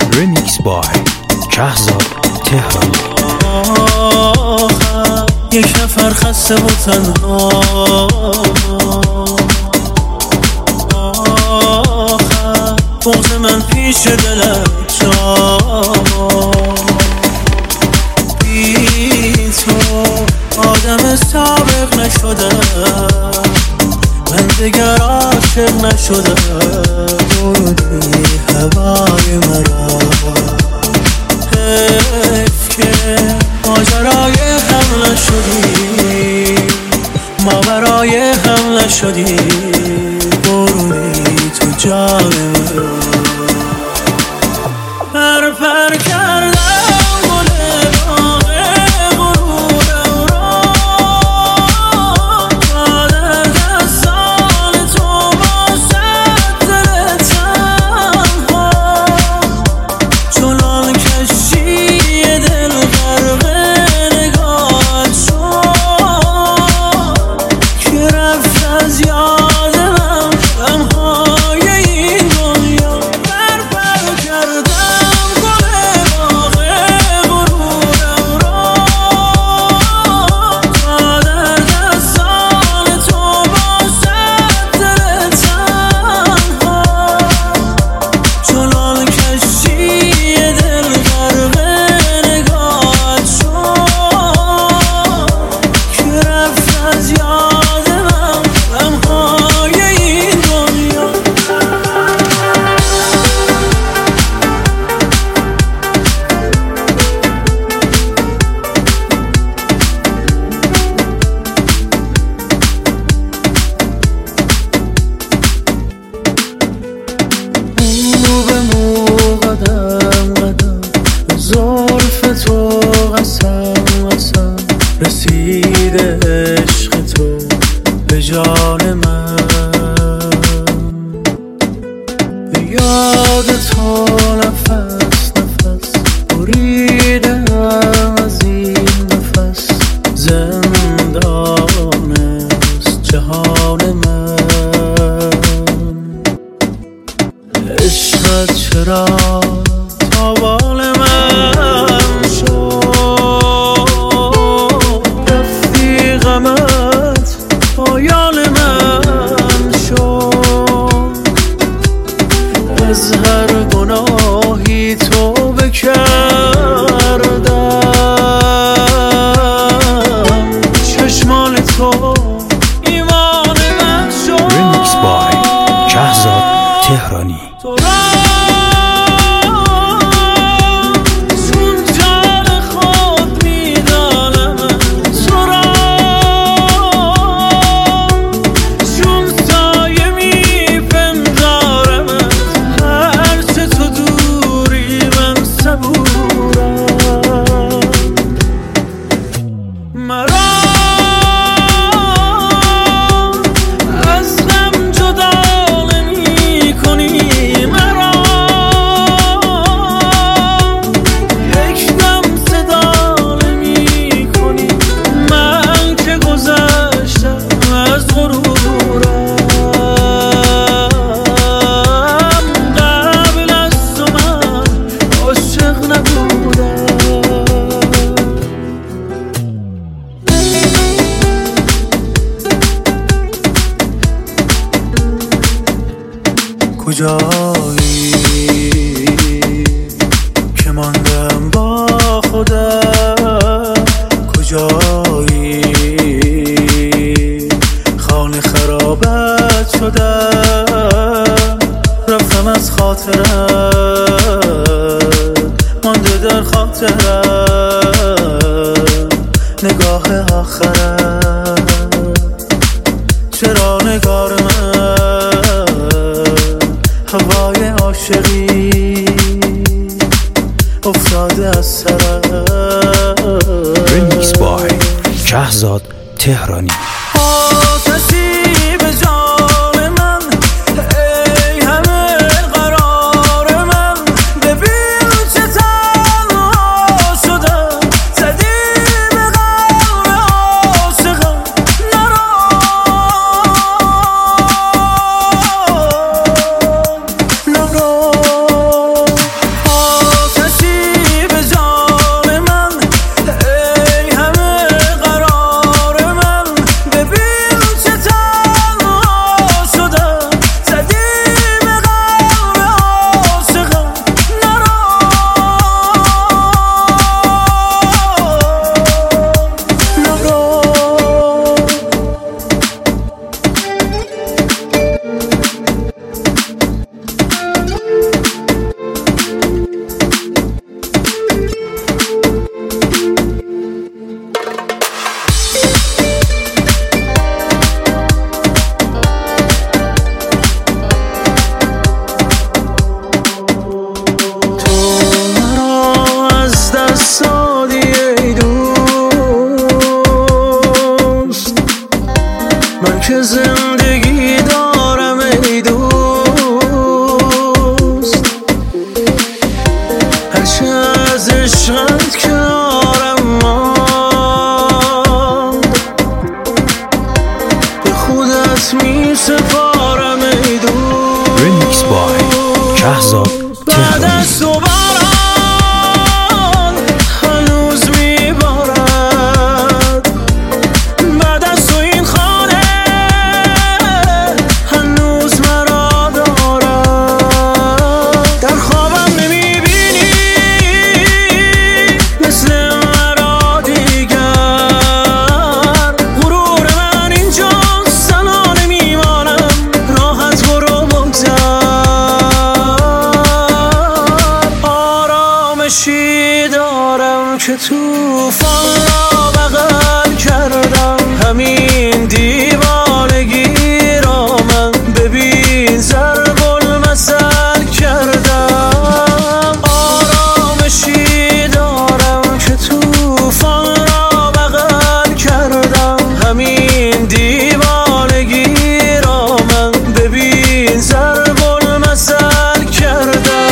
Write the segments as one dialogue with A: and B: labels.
A: Remix by شهزاد تهرانی.
B: یک نفر خسته و تنها، بغض من پیش دلت جا، بی تو آدم سابق نشدم، من دیگر عاشق نشدم. بودی هوای مرا، حیف که ماجرای هم نشدی، ما برای هم نشدی. برونی تو جان من، پر پر کردم رسیده عشق تو به جان من، یاد تو نفس نفس بریدم از این نفس. زندان است جهان من، عشقت چرا تاوان من شد؟ غمت پایان من شد، از هر گناهی توبه کردم. چشمان تو ایمان من شد.
A: Remix by شهزاد تهرانی.
B: کجایی که ماندم با خودم؟ کجایی خانه خرابت شدم؟ رفتم از خاطرم، مانده در خاطرم نگاه آخرم. چرا نگار من هوای عاشقی افتاده از سرم؟
A: Remix by شهزاد تهرانی.
B: آتشی به جان من، ای همه قرار من، ببین چه تنها شدم. زدی به قلب عاشقم، نرو نرو. طوفان را بغل کردم، همین دیوانگی را من ببین ضرب المثل کردم. آرامشی دارم که طوفان را بغل کردم، همین دیوانگی را من ببین ضرب المثل کردم.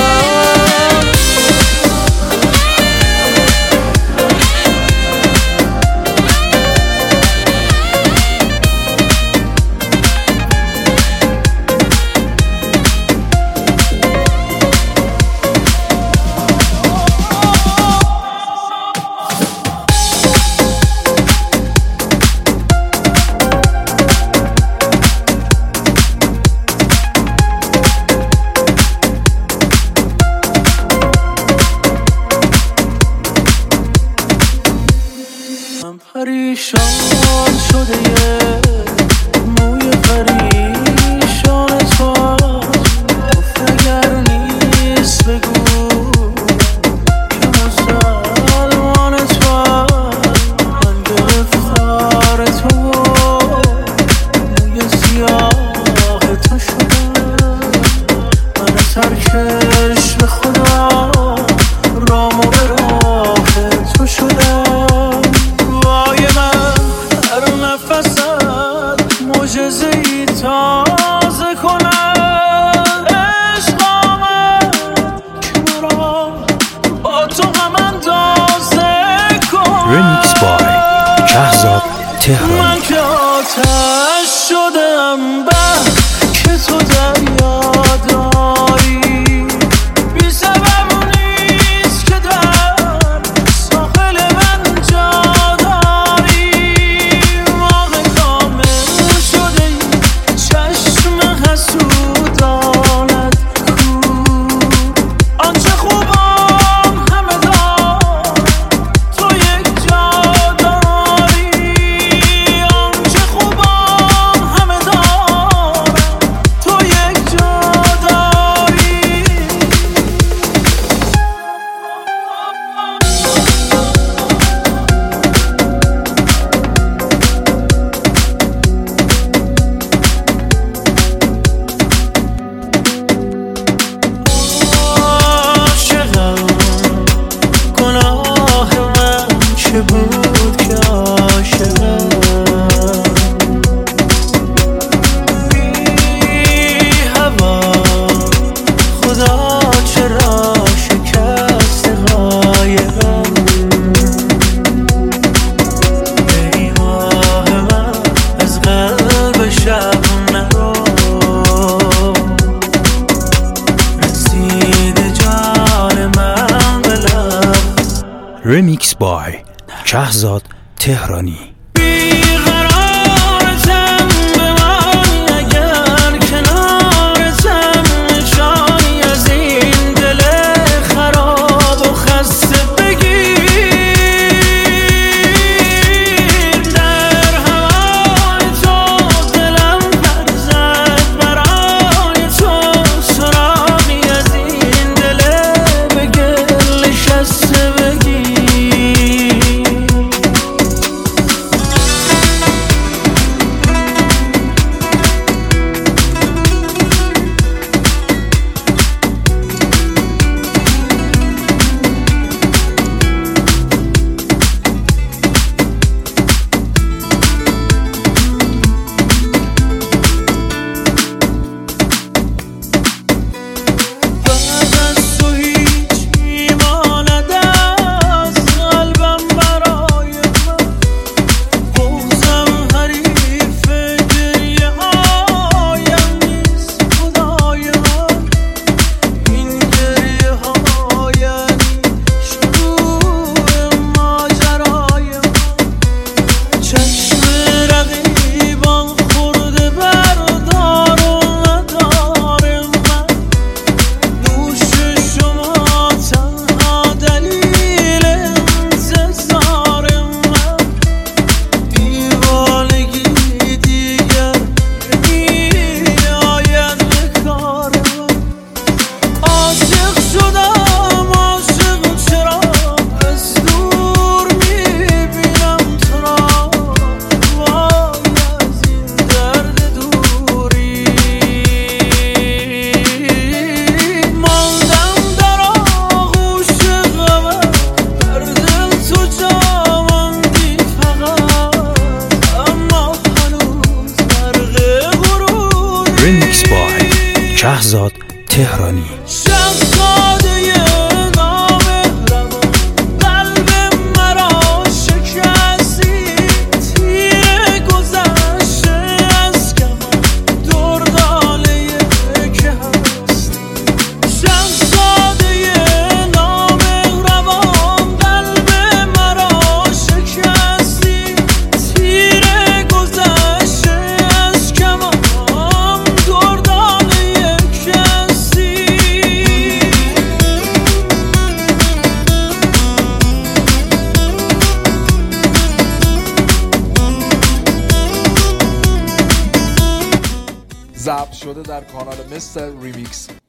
B: من پریشان شده یه موی پریشان تو، گفت اگر نیست بگو که مسلمان تو. من گرفتار تو موی سیاه تو شدم، من ترکش به خدا رام و به راه تو شدم. معجزه‌ای تازه کنم عشق آمد که مرا با تو هم اندازه کن.
A: Remix by شهزاد تهرانی.
B: من که آتش شدم به که تو دریا داری، بی سبب نیست که در ساحل من جا داری. واقع کامل شده ای چشم حسودانت کو، آنچه خوبم همه دارم تو یک جا داری. آنچه خوبم همه دارم تو یک جا داری. عاشقم گناه من چه بود که عاشقم، بی هوا خدا چرا شکست قایقم. ای ماه من از قلب شب نرو، رسید جان من به لب.
A: Remix by شهزاد تهرانی.
B: بیقرارتم به من اگر کنارتم، نشانی از این دل خراب و خسته بگیر. در هوای تو دلم پر زد، برای تو سراغی از این دل به گل نشسته بگیر.
A: شهزاد تهرانی.
B: شهزاده نامهربان قلب مرا شکستی، تیر گذشته از کمان دردانه که هستی. شهزاده نامهربان قلب مرا شکستی، تیر گذشته از کمان دردانه که هستی.
C: ضبط شده در کانال مستر ریمیکس.